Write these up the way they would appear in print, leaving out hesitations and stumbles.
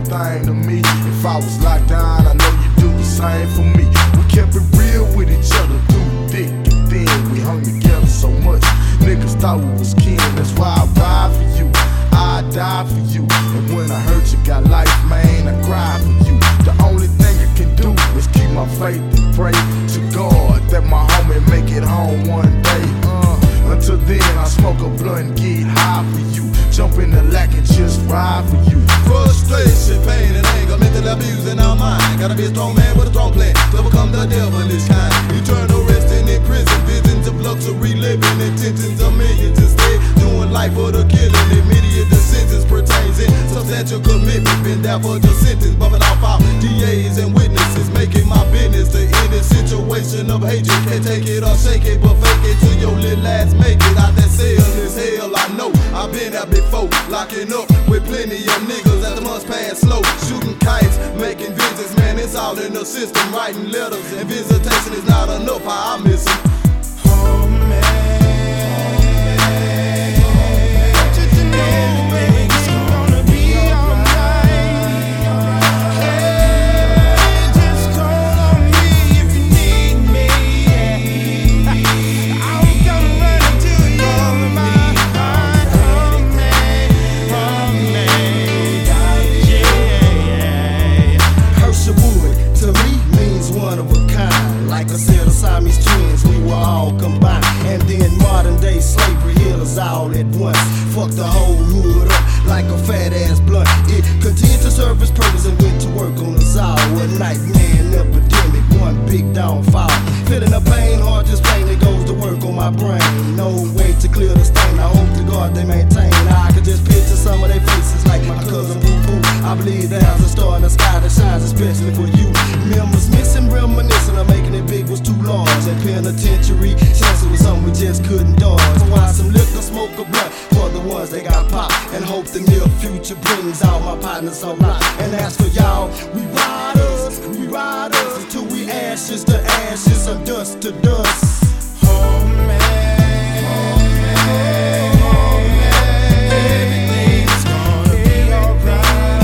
everything to me. If I was locked down, I know you do the same for me. We kept it real with each other through thick and thin. We hung together so much, niggas thought we was kin. That's why I ride for you, I die for you. And when I hurt you, got life, man, I cry for you. The only thing I can do is keep my faith and pray to God that my homie make it home one day. Until then, I smoke a blunt and get high for you. Jump in the lack and just ride for you. Frustration, pain, and anger, mental abuse in our mind. Gotta be a strong man with a strong plan to overcome the devilish kind. Eternal resting in prison, visions of luxury living, intentions of millions instead. Doing life for the killing, immediate the sentence pertains in substantial commitment. Been down for the sentence, bumping off our DAs and witnesses, making my business to end this situation of hatred. Can't take it or shake it, but fake it till your little ass make it out that cell. Is hell, I know. I've been there before, locking up with plenty of niggas at the months pass slow, shooting kites, making visits, man, it's all in the system. Writing letters and visitation is not enough. How I miss them. Oh man. All at once, fuck the whole hood up like a fat ass blunt. It continued to serve its purpose and went to work on us all. A nightmare, an epidemic, one big downfall. Feeling the pain, hard just pain, it goes to work on my brain. No way to clear the stain, I hope to God they maintain. I could just picture some of their faces like my cousin Boo Boo. I believe there's a star in the sky that shines especially for you. Members missing, reminiscing of making it big was too large. And penitentiary, chance it was something we just couldn't dodge. Why some liquor, smoke a blunt for the ones that got pop, and hope the near future brings all my partners on lock. And as for y'all, we riders until we ashes to ashes or dust to dust. Oh man, oh man, oh man, everything's gonna be alright.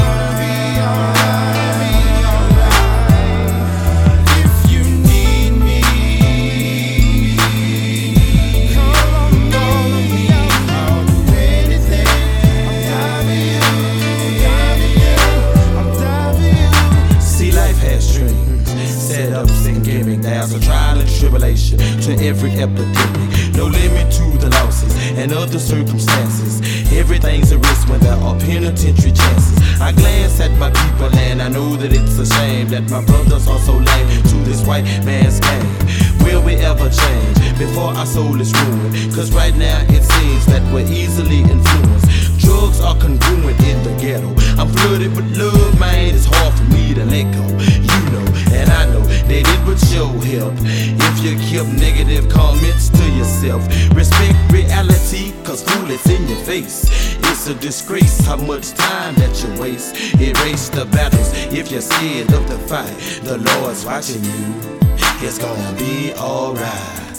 There's a trial and tribulation to every epidemic. No limit to the losses and other circumstances. Everything's a risk when there are penitentiary chances. I glance at my people and I know that it's a shame that my brothers are so lame to this white man's game. Will we ever change before our soul is ruined? Cause right now it seems that we're easily influenced. Drugs are congruent in the ghetto. I'm flooded with love, man, it's hard for me to let go. You know, and I know that it would show help if you kept negative comments to yourself. Respect reality, cause fool, it's in your face. It's a disgrace how much time that you waste. Erase the battles if you're scared of the fight. The Lord's watching you, it's gonna be alright.